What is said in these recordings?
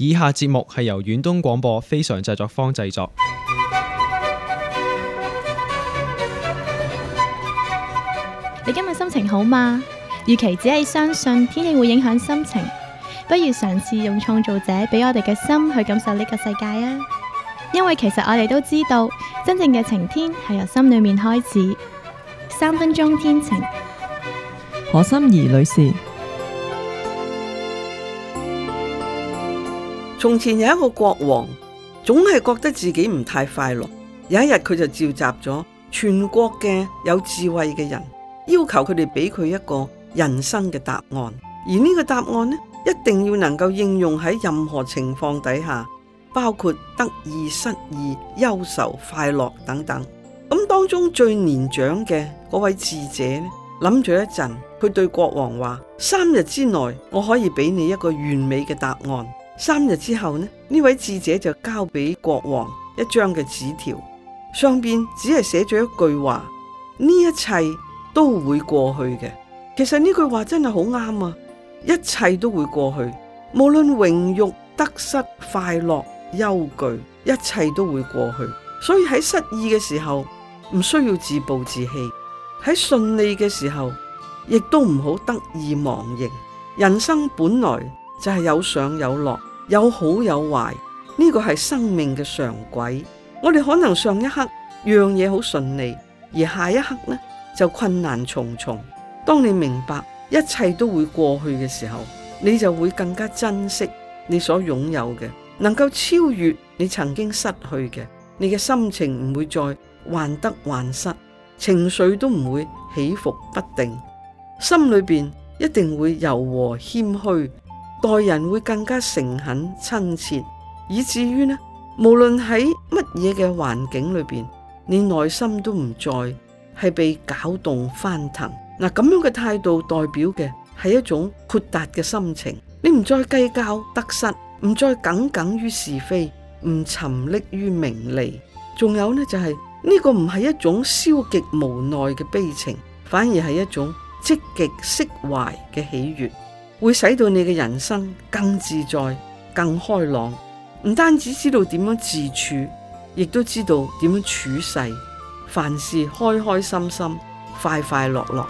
以下節目係由遠東廣播非常製作坊製作。 你今日心情好嗎？與其只係相信天氣會影響心情，不如嘗試用創造者俾我哋嘅心去感受呢個世界啊！因為其實我哋都知道，真正嘅晴天係由心裏面開始。3分鐘天晴， 何心怡女士。 從前有一個國王，總係覺得自己唔太快樂。有一日，佢就召集咗全國嘅有智慧嘅人，要求佢哋俾佢一個人生嘅答案。而呢個答案呢，一定要能夠應用喺任何情況底下，包括得意、失意、憂愁、快樂等等。咁當中最年長嘅嗰位智者呢，諗咗一陣，佢對國王話：3日之內我可以俾你一個完美嘅答案。3日之後呢，呢位智者就交俾國王一張嘅紙條，上邊只係寫咗一句話：呢一切都會過去嘅。其實呢句話真係好啱啊！一切都會過去，無論榮辱、得失、快樂、憂懼，一切都會過去。所以喺失意嘅時候唔需要自暴自棄，喺順利嘅時候亦都唔好得意忘形。人生本來就係有上有落，有好有壞，呢個係生命嘅常軌。我哋可能上一刻樣嘢好順利，而下一刻呢就困難重重。當你明白一切都會過去嘅時候，你就會更加珍惜你所擁有嘅，能夠超越你曾經失去嘅。你嘅心情唔會再患得患失，情緒都唔會起伏不定，心裏邊一定會柔和謙虛，待人會更加誠懇親切，以至於呢，無論喺乜嘢嘅環境裏邊，你內心都唔再係被攪動翻騰。嗱，咁樣嘅態度代表嘅係一種豁達嘅心情，你唔再計較得失，唔再耿耿於是非，唔沉溺於名利。仲有呢，就係呢個唔係一種消極無奈嘅悲情，反而係一種積極釋懷嘅喜悅，會使到你嘅人生更自在、更開朗。唔單止知道點樣自處，亦都知道點樣處世，凡事開開心心、快快樂樂。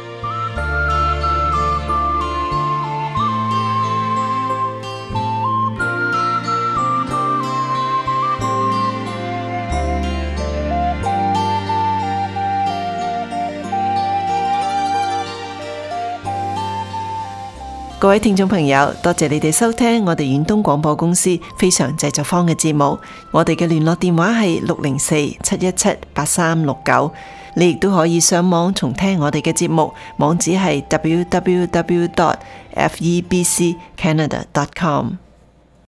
各位聽眾朋友，多謝你哋收聽我哋遠東廣播公司非常製作坊嘅節目。我哋嘅聯絡電話係604-717-8369。你亦都可以上網重聽我哋嘅節目，網址係www.febccanada.com。